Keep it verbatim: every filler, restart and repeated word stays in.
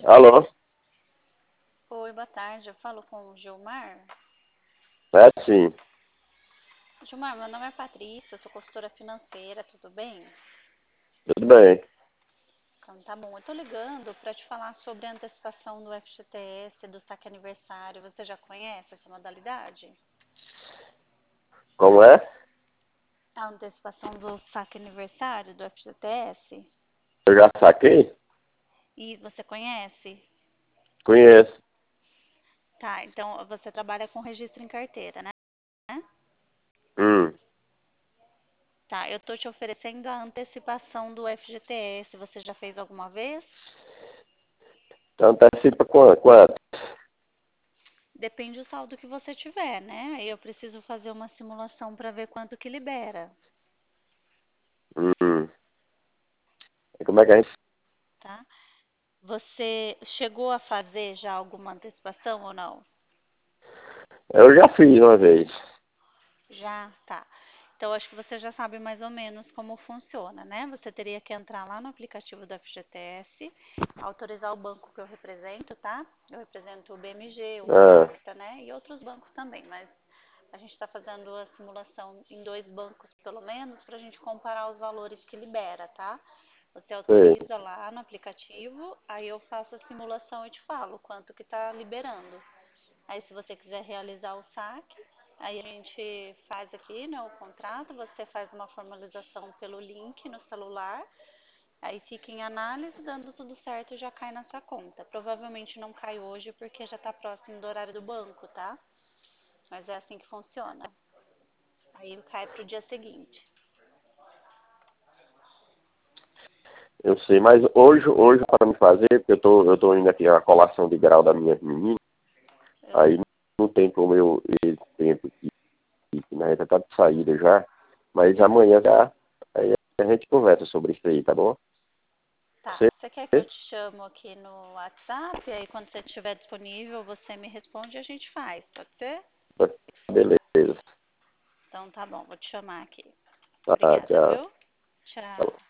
Alô? Oi, boa tarde. Eu falo com o Gilmar. É sim, Gilmar, meu nome é Patrícia, eu sou consultora financeira, tudo bem? tudo bem. Então tá bom. Eu tô ligando para te falar sobre a antecipação do F G T S, do saque aniversário. Você já conhece essa modalidade? Como é? A antecipação do saque aniversário do F G T S? Eu já saquei? E você conhece? Conheço. Tá, então você trabalha com registro em carteira, né? Hum. Tá, eu tô te oferecendo a antecipação do F G T S. Você já fez alguma vez? Então antecipa quanto? Quanto? Depende do saldo que você tiver, né? Aí eu preciso fazer uma simulação para ver quanto que libera, Hum. E como é que a gente... tá? Você chegou a fazer já alguma antecipação ou não? Eu já fiz uma vez. Já? Tá. Então, acho que você já sabe mais ou menos como funciona, né? Você teria que entrar lá no aplicativo do F G T S, autorizar o banco que eu represento, tá? Eu represento o B M G, o Ah, Facta, né? E outros bancos também, mas a gente está fazendo a simulação em dois bancos, pelo menos, para a gente comparar os valores que libera, tá? Você sei. autoriza lá no aplicativo, aí eu faço a simulação e te falo quanto que está liberando. Aí, se você quiser realizar o saque, aí a gente faz aqui, né, o contrato, você faz uma formalização pelo link no celular, aí fica em análise, dando tudo certo, já cai na sua conta. Provavelmente não cai hoje porque já está próximo do horário do banco, tá? Mas é assim que funciona. Aí cai para o dia seguinte. Eu sei, mas hoje, hoje para me fazer, porque eu tô, eu tô indo aqui a colação de grau da minha menina, Eu- aí não tem como eu esse tempo que, que na reta tá de saída já, mas amanhã já, aí a gente conversa sobre isso aí, tá bom? Tá, Você? você quer que eu te chamo aqui no WhatsApp? Aí quando você estiver disponível, você me responde e a gente faz, pode ser? Beleza. Então tá bom, vou te chamar aqui. Tá, Obrigada, tchau. viu? Tchau.